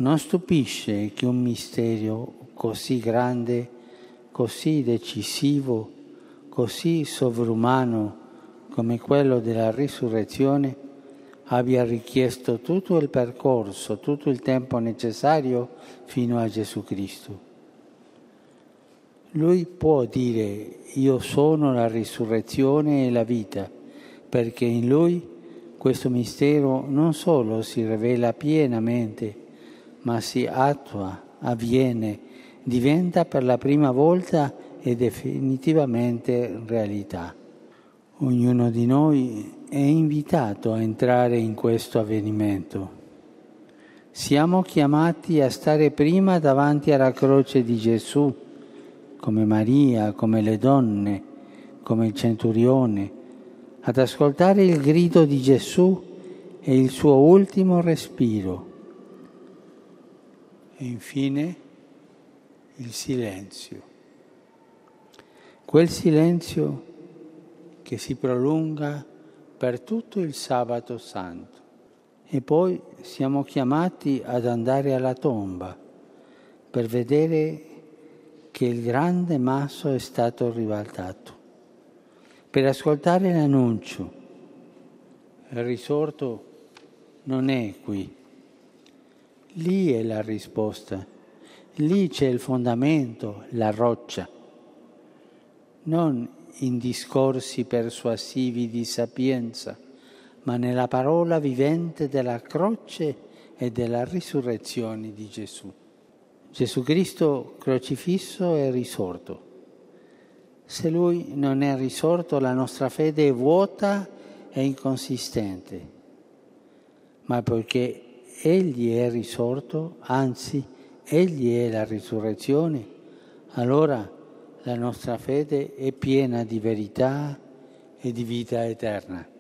Non stupisce che un mistero così grande, così decisivo, così sovrumano come quello della risurrezione abbia richiesto tutto il percorso, tutto il tempo necessario fino a Gesù Cristo. Lui può dire: io sono la risurrezione e la vita, perché in Lui questo mistero non solo si rivela pienamente, ma si attua, avviene, diventa per la prima volta e definitivamente realtà. Ognuno di noi è invitato a entrare in questo avvenimento. Siamo chiamati a stare prima davanti alla croce di Gesù, come Maria, come le donne, come il centurione, ad ascoltare il grido di Gesù e il suo ultimo respiro. E infine il silenzio. Quel silenzio che si prolunga per tutto il sabato santo. E poi siamo chiamati ad andare alla tomba per vedere che il grande masso è stato ribaltato, per ascoltare l'annuncio. Il risorto non è qui. Lì è la risposta, lì c'è il fondamento, la roccia. Non in discorsi persuasivi di sapienza, ma nella parola vivente della croce e della risurrezione di Gesù. Gesù Cristo crocifisso è risorto. Se Lui non è risorto, la nostra fede è vuota e inconsistente. Ma poiché Egli è risorto, anzi, Egli è la risurrezione, allora la nostra fede è piena di verità e di vita eterna.